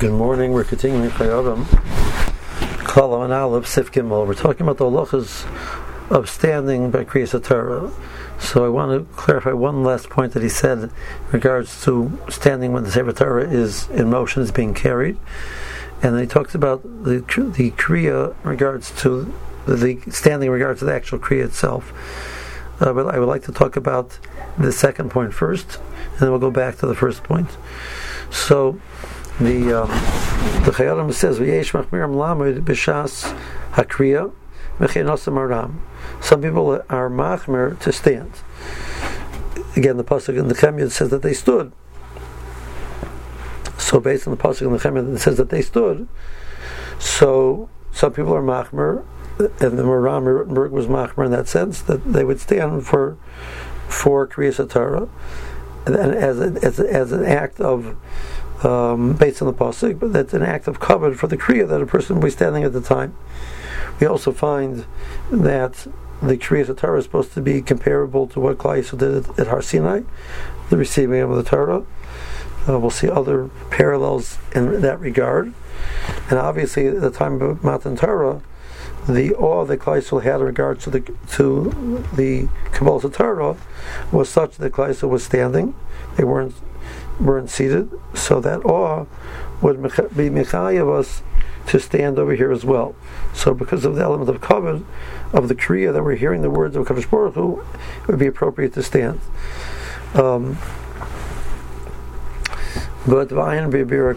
Good morning. We're continuing Chayyim Kala and Aleph Sif Gimel. We're talking about the halachas of standing by Kriyas Torah. So I want to clarify one last point that he said in regards to standing when the Sefer Torah is in motion, is being carried, and then he talks about the Kriya in regards to the standing in regards to the actual Kriya itself. But I would like to talk about the second point first, and then we'll go back to the first point. So the Chayyim says v'yesh machmirim lamed b'shas hakriya v'chenosam aram. Some people are machmir to stand. Again, the pasuk in the Chemiyah says that they stood. So based on the pasuk in the Chemiyah, it says that they stood. So some people are machmir, and the Maram Rittenberg was machmir in that sense that they would stand for Kriyas Torah, and as an act of based on the pasuk, but that's an act of covet for the kriya that a person will be standing at the time. We also find that the Kriyas Torah is supposed to be comparable to what Klal Yisrael did at Har Sinai, the receiving of the Torah. We'll see other parallels in that regard, and obviously at the time of Matan Torah, the awe that Klal Yisrael had in regards to the Kabbalah Torah was such that Klal Yisrael was standing; they weren't seated, so that awe would be mechayev us to stand over here as well. So because of the element of kavod of the kriya that we're hearing the words of Kadosh Baruch Hu, it would be appropriate to stand. But that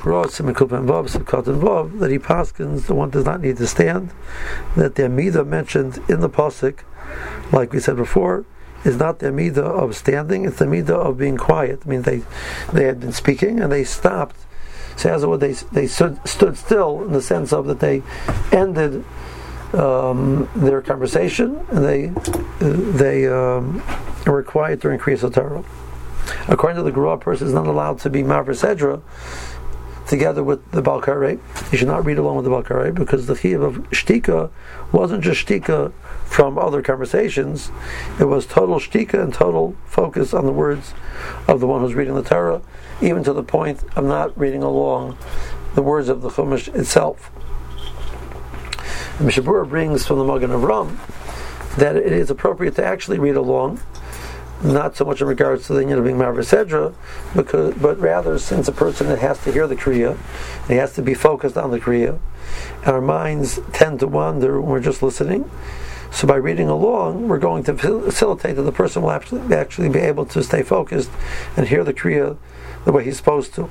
he paskins, the one does not need to stand, that the Amidah mentioned in the pasuk, like we said before, is not the Amidah of standing, it's the Amidah of being quiet. I mean, they had been speaking and they stopped. So as it were, they stood still in the sense of that they ended their conversation and they were quiet during Kriyas Torah. According to the Gura, a person is not allowed to be Maver Sedra together with the Baal Karei. You should not read along with the Baal Karei, because the chiyuv of shtika wasn't just shtika from other conversations, it was total shtika and total focus on the words of the one who's reading the Torah, even to the point of not reading along the words of the Chumash itself. The Mishnah Berurah brings from the Magen Avraham that it is appropriate to actually read along, not so much in regards to the union of being Maver Sedra, but rather since a person has to hear the Kriya, and he has to be focused on the Kriya, and our minds tend to wander when we're just listening. So by reading along, we're going to facilitate that the person will actually be able to stay focused and hear the Kriya the way he's supposed to.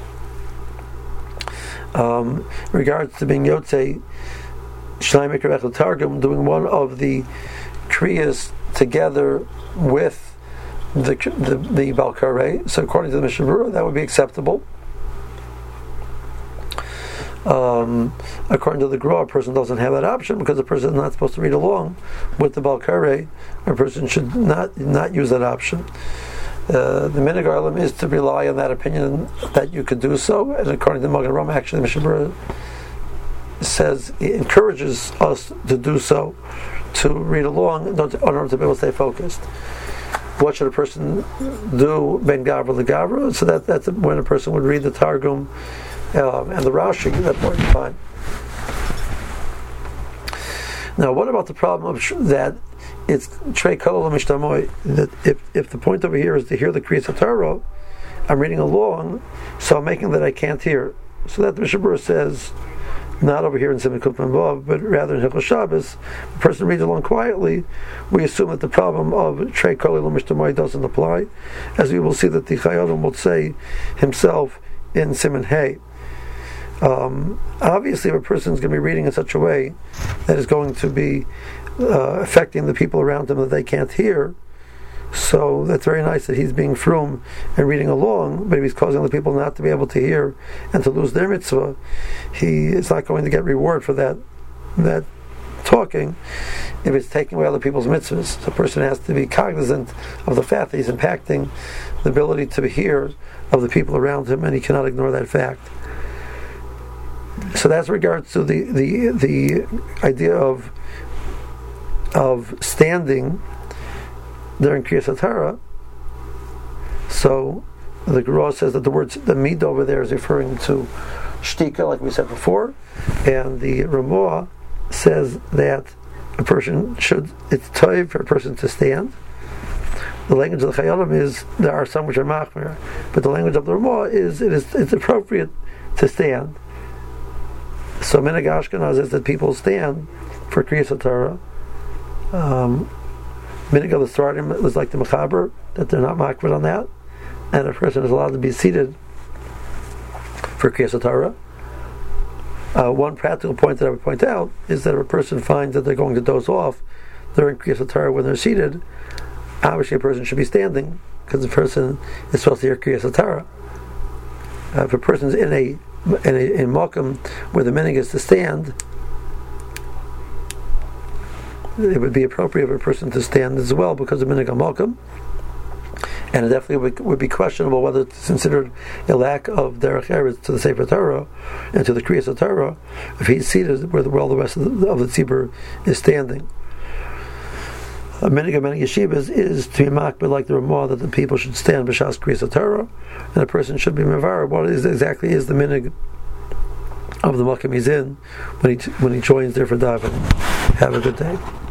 In regards to being Yotzei Shnai Mikra Echad Targum, doing one of the Kriyas together with the Baal Karei, so according to the Mishnah Berurah, that would be acceptable. According to the Gura, a person doesn't have that option because the person is not supposed to read along with the Baal Karei. A person should not use that option. The Minhag Olam is to rely on that opinion that you could do so, and according to the Magen Avraham, actually the Mishnah Berurah says he encourages us to do so, to read along in order to be able to stay focused. What should a person do ben gavra legavra? So that's when a person would read the Targum and the Rashi at that point in time. Now, what about the problem of that it's trei kol mishtamoy, that if the point over here is to hear the Kriyas Torah, I'm reading along, so I'm making that I can't hear. So that the Mishnah Berurah says, not over here in Simon Kuf Vav, but rather in Hilchos Shabbos, the person reads along quietly, we assume that the problem of Trei Kol Mishtamoy doesn't apply, as we will see that the Chayyim will say himself in Siman Hay. Obviously, if a person is going to be reading in such a way that is going to be affecting the people around him that they can't hear, so that's very nice that he's being frum and reading along, but if he's causing the people not to be able to hear and to lose their mitzvah, he is not going to get reward for that talking if it's taking away other people's mitzvahs. So a person has to be cognizant of the fact that he's impacting the ability to hear of the people around him, and he cannot ignore that fact. So that's regards to the idea of standing during Kriyas Torah. So the Gura says that the midah over there is referring to shtika, like we said before, and the Ramah says that a person it's toiv for a person to stand. The language of the Chayalim is, there are some which are machmir, but the language of the Ramah is it's appropriate to stand. So Minhag Ashkenaz is that people stand for Kriyas HaTorah. Minhag of the Sfaradim is like the Mechaber, that they're not makbid on that, and a person is allowed to be seated for Kriyas HaTorah. One practical point that I would point out is that if a person finds that they're going to doze off during Kriyas HaTorah when they're seated, obviously a person should be standing, because the person is supposed to hear Kriyas HaTorah. If a person's in a Malkum where the minhag is to stand, it would be appropriate for a person to stand as well because of minhag Malkum, and it definitely would be questionable whether it's considered a lack of derech eretz to the Sefer Torah and to the Kriyas HaTorah if he's seated where all the rest of the tzibur is standing. A minhag of many yeshivas is to be makbid like the Ramah that the people should stand b'shas Kriyas HaTorah, and a person should be mevarer what exactly is the minhag of the makom he's in when he joins there for davening. Have a good day.